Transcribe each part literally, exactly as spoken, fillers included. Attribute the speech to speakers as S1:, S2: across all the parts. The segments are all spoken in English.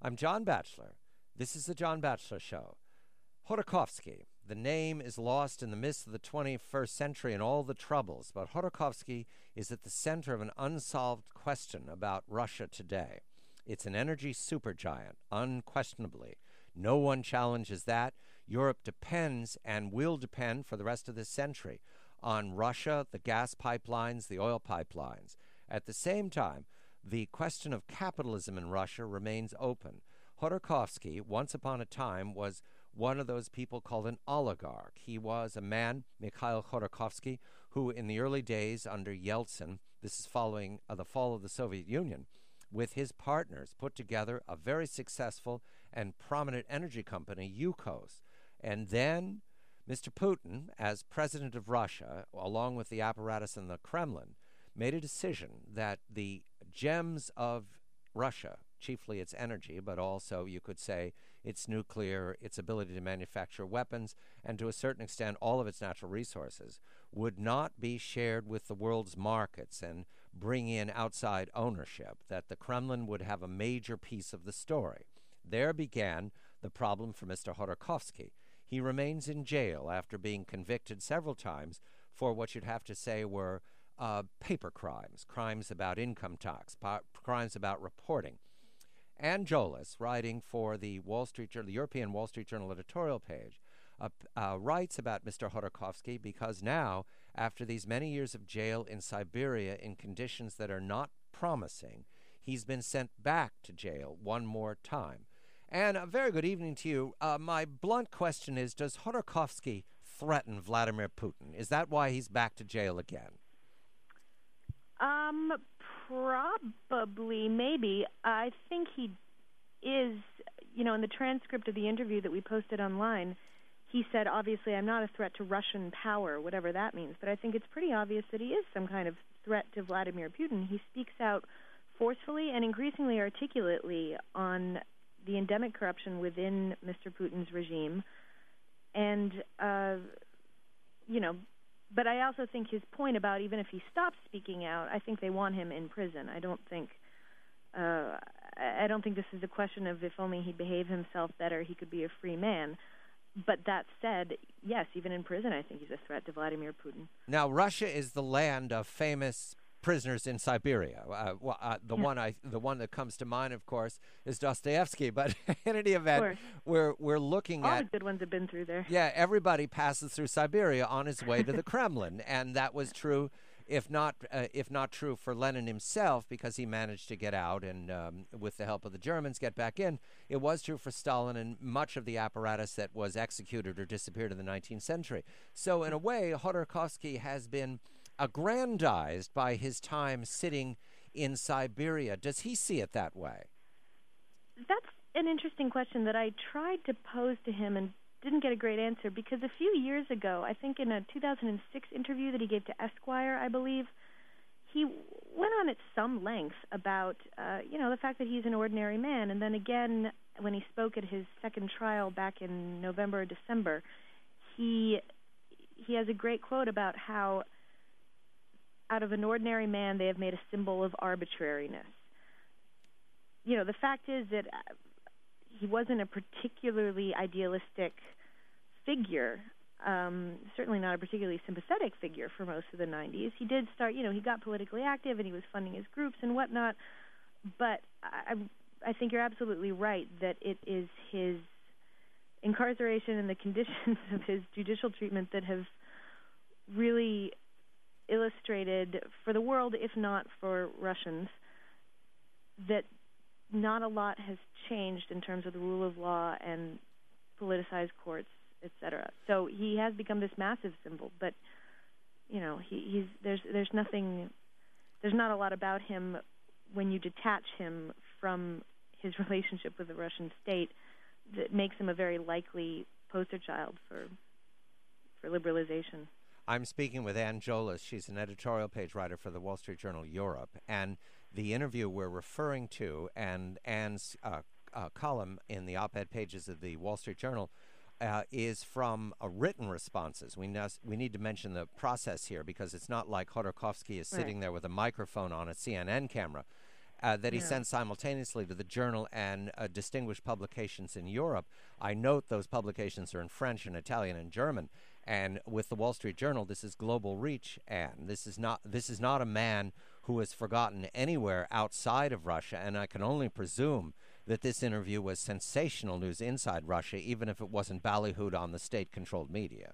S1: I'm John Batchelor. This is the John Batchelor Show. Khodorkovsky. The name is lost in the midst of the twenty-first century and all the troubles, but Khodorkovsky is at the center of an unsolved question about Russia today. It's an energy supergiant, unquestionably. No one challenges that. Europe depends and will depend for the rest of this century on Russia, the gas pipelines, the oil pipelines. At the same time, the question of capitalism in Russia remains open. Khodorkovsky, once upon a time, was one of those people called an oligarch. He was a man, Mikhail Khodorkovsky, who in the early days under Yeltsin, this is following uh, the fall of the Soviet Union, with his partners put together a very successful and prominent energy company, Yukos. And then Mister Putin, as president of Russia, along with the apparatus in the Kremlin, made a decision that the gems of Russia, chiefly its energy, but also, you could say, its nuclear, its ability to manufacture weapons, and to a certain extent all of its natural resources, would not be shared with the world's markets and bring in outside ownership, that the Kremlin would have a major piece of the story. There began the problem for Mister Khodorkovsky. He remains in jail after being convicted several times for what you'd have to say were uh, paper crimes, crimes about income tax, po- crimes about reporting. Ann Jolis, writing for the Wall Street Journal, the European Wall Street Journal editorial page, uh, uh, writes about Mister Khodorkovsky because now, after these many years of jail in Siberia in conditions that are not promising, he's been sent back to jail one more time. And a very good evening to you. Uh, my blunt question is, does Khodorkovsky threaten Vladimir Putin? Is that why he's back to jail again?
S2: Um, probably, maybe. I think he is, you know, in the transcript of the interview that we posted online, he said, obviously, I'm not a threat to Russian power, whatever that means. But I think it's pretty obvious that he is some kind of threat to Vladimir Putin. He speaks out forcefully and increasingly articulately on the endemic corruption within Mister Putin's regime. And, uh, you know, but I also think his point about even if he stops speaking out, I think they want him in prison. I don't think uh, I don't think this is a question of if only he'd behave himself better, he could be a free man. But that said, yes, even in prison, I think he's a threat to Vladimir Putin.
S1: Now, Russia is the land of famous prisoners in Siberia. Uh, well, uh, the
S2: yeah.
S1: one I, the one that comes to mind, of course, is Dostoevsky. But in any event, we're we're looking
S2: All
S1: at
S2: the good ones have been through there.
S1: Yeah, everybody passes through Siberia on his way to the Kremlin, and that was true, if not uh, if not true for Lenin himself, because he managed to get out and, um, with the help of the Germans, get back in. It was true for Stalin and much of the apparatus that was executed or disappeared in the nineteenth century. So, in a way, Khodorkovsky has been aggrandized by his time sitting in Siberia. Does he see it that way?
S2: That's an interesting question that I tried to pose to him and didn't get a great answer, because a few years ago, I think in a two thousand six interview that he gave to Esquire, I believe, he went on at some length about, uh, you know, the fact that he's an ordinary man. And then again, when he spoke at his second trial back in November or December, he he has a great quote about how out of an ordinary man, they have made a symbol of arbitrariness. You know, the fact is that he wasn't a particularly idealistic figure, um, certainly not a particularly sympathetic figure for most of the nineties. He did start, you know, he got politically active and he was funding his groups and whatnot, but I, I think you're absolutely right that it is his incarceration and the conditions of his judicial treatment that have really illustrated for the world, if not for Russians, that not a lot has changed in terms of the rule of law and politicized courts, et cetera. So he has become this massive symbol, but you know, he, he's there's there's nothing, there's not a lot about him when you detach him from his relationship with the Russian state that makes him a very likely poster child for for liberalization.
S1: I'm speaking with Ann Jolis. She's an editorial page writer for the Wall Street Journal Europe. And the interview we're referring to and Ann's uh, uh, column in the op-ed pages of the Wall Street Journal uh, is from uh, written responses. We, nes- we need to mention the process here because it's not like Khodorkovsky is sitting
S2: right.
S1: there with a microphone on a C N N camera. uh, that he
S2: Yeah.
S1: sent simultaneously to the Journal and uh, distinguished publications in Europe. I note those publications are in French and Italian and German. And with the Wall Street Journal, this is global reach, and this is not this is not a man who is forgotten anywhere outside of Russia. And I can only presume that this interview was sensational news inside Russia, even if it wasn't ballyhooed on the state-controlled media.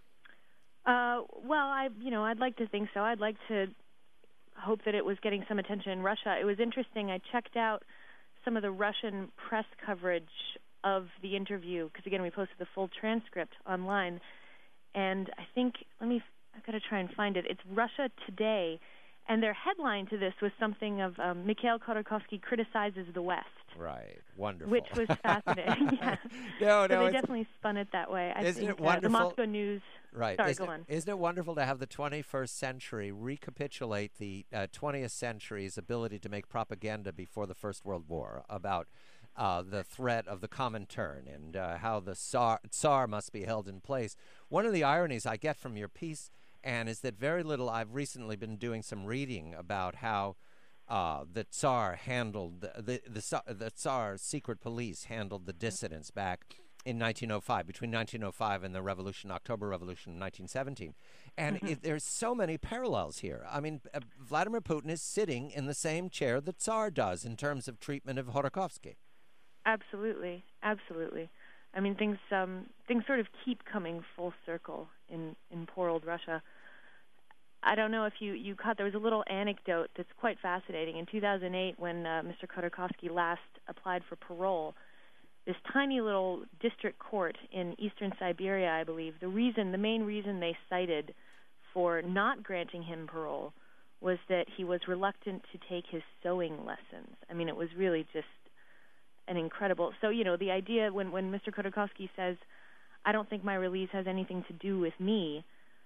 S2: Uh, well, I you know I'd like to think so. I'd like to hope that it was getting some attention in Russia. It was interesting. I checked out some of the Russian press coverage of the interview because, again, we posted the full transcript online. And I think, let me, I've got to try and find it. It's Russia Today. And their headline to this was something of um, Mikhail Khodorkovsky criticizes the West.
S1: Right. Wonderful.
S2: Which was fascinating. Yeah.
S1: No, no.
S2: So they definitely spun it that way. I
S1: isn't
S2: think
S1: it wonderful?
S2: Uh, the Moscow News.
S1: Right.
S2: Sorry,
S1: isn't
S2: go
S1: it,
S2: on.
S1: Isn't it wonderful to have the twenty-first century recapitulate the uh, twentieth century's ability to make propaganda before the First World War about uh, the threat of the Comintern and uh, how the Tsar, Tsar must be held in place? One of the ironies I get from your piece, Anne, is that very little, I've recently been doing some reading about how uh, the Tsar handled, the, the, the, the Tsar's secret police handled the dissidents back in nineteen oh five, between nineteen oh five and the revolution, October Revolution of nineteen seventeen. And
S2: Mm-hmm.
S1: it, there's so many parallels here. I mean, uh, Vladimir Putin is sitting in the same chair the Tsar does in terms of treatment of Khodorkovsky.
S2: Absolutely. Absolutely. I mean, things um, things sort of keep coming full circle in, in poor old Russia. I don't know if you, you caught, there was a little anecdote that's quite fascinating. In two thousand eight, when uh, Mister Khodorkovsky last applied for parole, this tiny little district court in eastern Siberia, I believe, the reason, the main reason they cited for not granting him parole was that he was reluctant to take his sewing lessons. I mean, it was really just an incredible... So, you know, the idea when, when Mister Khodorkovsky says, I don't think my release has anything to do with me,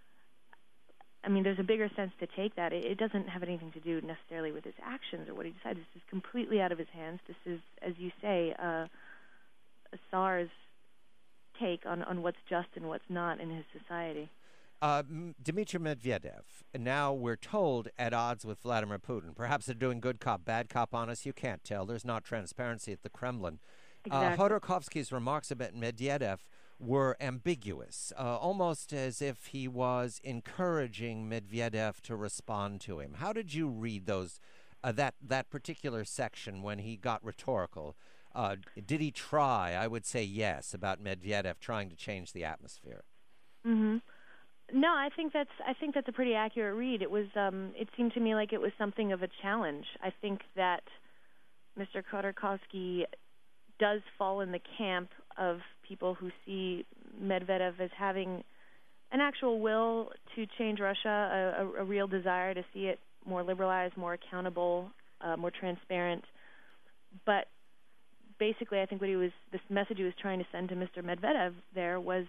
S2: I mean, there's a bigger sense to take that. It, it doesn't have anything to do necessarily with his actions or what he decides. This is completely out of his hands. This is, as you say, uh, Tsar's take on, on what's just and what's not in his society.
S1: Uh, Dmitry Medvedev, now we're told at odds with Vladimir Putin. Perhaps they're doing good cop, bad cop on us. You can't tell. There's not transparency at the Kremlin.
S2: Exactly.
S1: Uh, Khodorkovsky's remarks about Medvedev were ambiguous, uh, almost as if he was encouraging Medvedev to respond to him. How did you read those, uh, that, that particular section when he got rhetorical? Uh, did he try? I would say yes, about Medvedev trying to change the atmosphere.
S2: Mm-hmm. No, I think that's I think that's a pretty accurate read. It was um, it seemed to me like it was something of a challenge. I think that Mister Khodorkovsky does fall in the camp of people who see Medvedev as having an actual will to change Russia, a, a, a real desire to see it more liberalized, more accountable, uh, more transparent. But basically, I think what he was, this message he was trying to send to Mister Medvedev there was,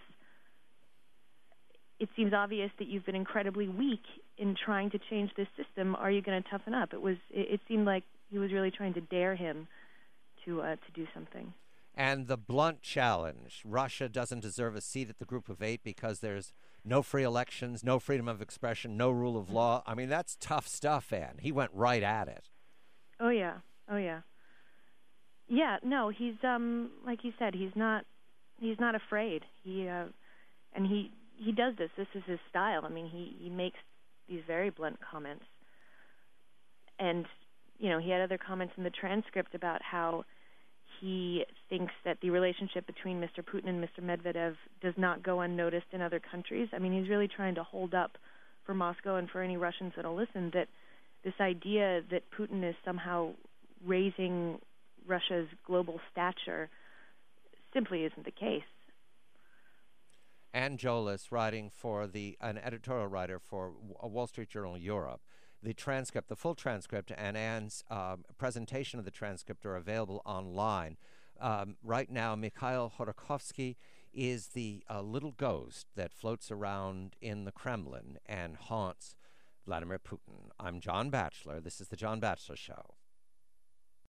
S2: it seems obvious that you've been incredibly weak in trying to change this system. Are you going to toughen up? It was. It, it seemed like he was really trying to dare him to uh, to do something.
S1: And the blunt challenge: Russia doesn't deserve a seat at the Group of Eight because there's no free elections, no freedom of expression, no rule of law. I mean, that's tough stuff, Ann. He went right at it.
S2: Oh yeah. Oh yeah. Yeah. No, he's um like you said, he's not he's not afraid. He uh, and he. He does this. This is his style. I mean, he, he makes these very blunt comments. And, you know, he had other comments in the transcript about how he thinks that the relationship between Mister Putin and Mister Medvedev does not go unnoticed in other countries. I mean, he's really trying to hold up for Moscow and for any Russians that will listen that this idea that Putin is somehow raising Russia's global stature simply isn't the case.
S1: Ann Jolis, writing for the an editorial writer for a Wall Street Journal Europe. The transcript, the full transcript, and Ann's um, presentation of the transcript are available online. Um, right now, Mikhail Khodorkovsky is the uh, little ghost that floats around in the Kremlin and haunts Vladimir Putin. I'm John Batchelor. This is The John Batchelor Show.